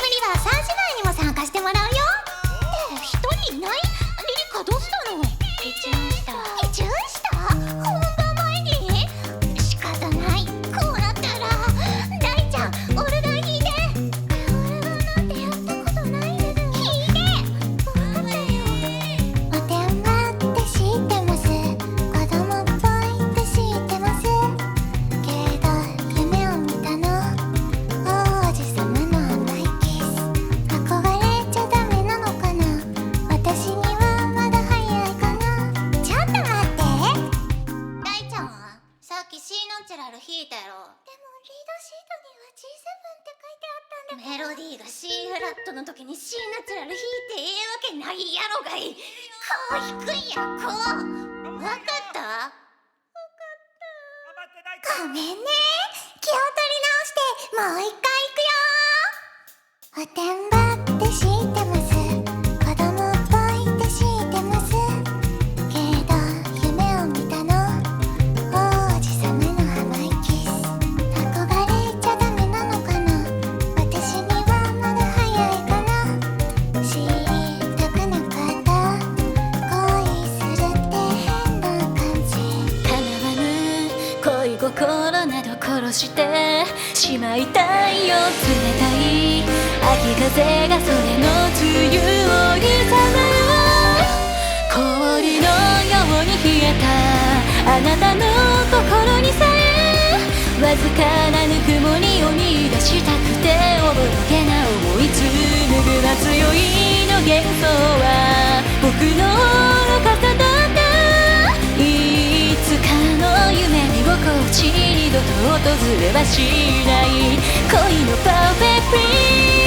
は3姉妹にも参加してもらうよ。って一人いない？リリカどうしたの？ イチュンした。 イチュンした？本番前に？仕方ない。こうなったら大ちゃんオルガン弾いて。オルガンなんてやったことないです。弾いて。分かったよ。おてんばって知ってます。子供っぽいって知ってます。けど夢を見たの。王子様の甘いキス。憧れちゃダメなのかな。私にはまだ早いかな。ちょっと待って。大ちゃんはさっき C ナチュラル弾いたやろ。でもリードシートには G7 って書いてあったんだ。メロディーが C フラットの時に C ナチュラル弾いてええわけないやろがい。こう弾くんやこう。わかった？ごめんね。気を取り直してもう一回行くよ。おてんばって知ってます。子供っぽいって知ってます。けど夢を見たの。王子様の甘いキス。憧れちゃダメなのかな。私にはまだ早いかな。知りたくなかった。恋するって変な感じ。 叶わぬ恋心など殺してしまいたいよ。冷たい秋風がそれの梅雨をいざむ。氷のように冷えたあなたの心にさえわずかなぬくもりを見出したくておぼろげな思い紡ぐは強いの幻想は僕の愚かさだった。いつかの夢見心地二度と訪れはしない恋のパーフェクト